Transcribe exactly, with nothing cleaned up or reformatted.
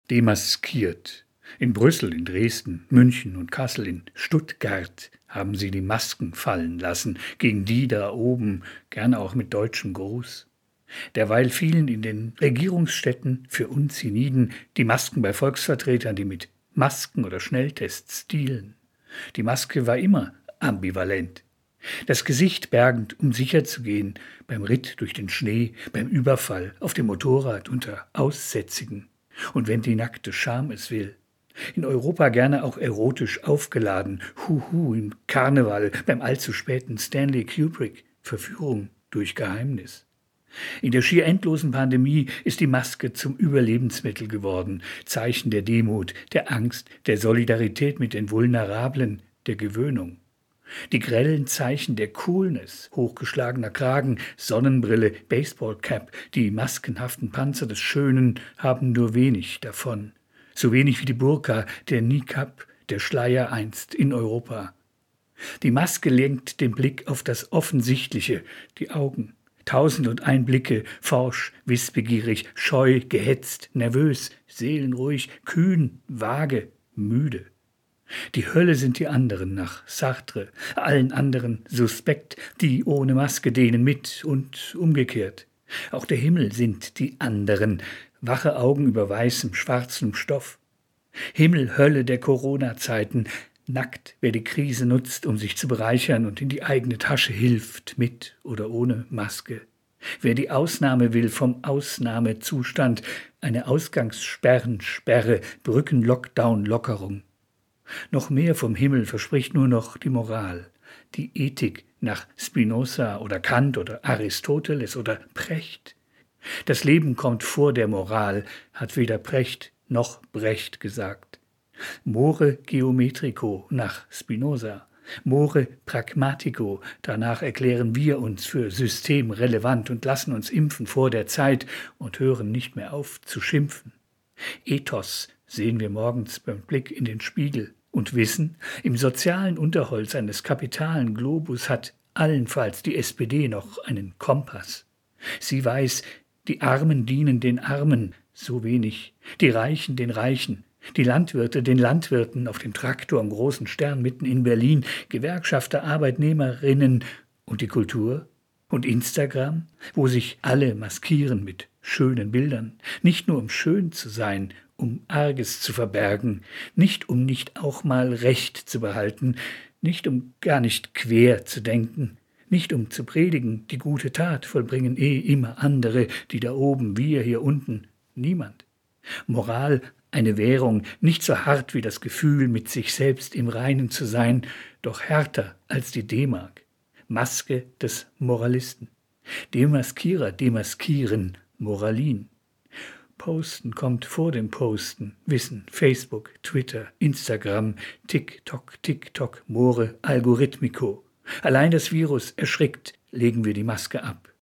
demaskiert. In Brüssel, in Dresden, München und Kassel, in Stuttgart haben sie die Masken fallen lassen, gegen die da oben, gern auch mit deutschem Gruß. Derweil fielen in den Regierungsstädten für uns hienieden die Masken bei Volksvertretern, die mit Masken oder Schnelltests dealen. Die Maske war immer ambivalent. Das Gesicht bergend, um sicher zu gehen, beim Ritt durch den Schnee, beim Überfall, auf dem Motorrad, unter Aussätzigen. Und wenn die nackte Scham es will. In Europa gerne auch erotisch aufgeladen, Huhu im Karneval, beim allzu späten Stanley Kubrick, Verführung durch Geheimnis. In der schier endlosen Pandemie ist die Maske zum Überlebensmittel geworden, Zeichen der Demut, der Angst, der Solidarität mit den Vulnerablen, der Gewöhnung. Die grellen Zeichen der Coolness, hochgeschlagener Kragen, Sonnenbrille, Baseballcap, die maskenhaften Panzer des Schönen haben nur wenig davon. So wenig wie die Burka, der Niqab, der Schleier einst in Europa. Die Maske lenkt den Blick auf das Offensichtliche, die Augen. Tausend und ein Blicke, forsch, wissbegierig, scheu, gehetzt, nervös, seelenruhig, kühn, vage, müde. Die Hölle sind die anderen nach Sartre, allen anderen suspekt, die ohne Maske, denen mit und umgekehrt. Auch der Himmel sind die anderen, wache Augen über weißem, schwarzem Stoff. Himmel, Hölle der Corona-Zeiten, nackt, wer die Krise nutzt, um sich zu bereichern und in die eigene Tasche hilft, mit oder ohne Maske. Wer die Ausnahme will vom Ausnahmezustand, eine Ausgangssperrensperre, Brücken-Lockdown-Lockerung. Noch mehr vom Himmel verspricht nur noch die Moral, die Ethik nach Spinoza oder Kant oder Aristoteles oder Precht. Das Leben kommt vor der Moral, hat weder Precht noch Brecht gesagt. More geometrico nach Spinoza, more pragmatico, danach erklären wir uns für systemrelevant und lassen uns impfen vor der Zeit und hören nicht mehr auf zu schimpfen. Ethos sehen wir morgens beim Blick in den Spiegel und wissen, im sozialen Unterholz eines kapitalen Globus hat allenfalls die S P D noch einen Kompass. Sie weiß, die Armen dienen den Armen, so wenig, die Reichen den Reichen, die Landwirte den Landwirten auf dem Traktor am großen Stern mitten in Berlin, Gewerkschafter, Arbeitnehmerinnen und die Kultur und Instagram, wo sich alle maskieren mit schönen Bildern, nicht nur um schön zu sein, um Arges zu verbergen, nicht um nicht auch mal Recht zu behalten, nicht um gar nicht quer zu denken, nicht um zu predigen, die gute Tat vollbringen eh immer andere, die da oben, wir hier unten, niemand. Moral, eine Währung, nicht so hart wie das Gefühl, mit sich selbst im Reinen zu sein, doch härter als die D-Mark. Maske des Moralisten. Demaskierer demaskieren, Moralin. Posten kommt vor dem Posten, Wissen, Facebook, Twitter, Instagram, TikTok, TikTok, More, Algorithmiko. Allein das Virus erschrickt, legen wir die Maske ab.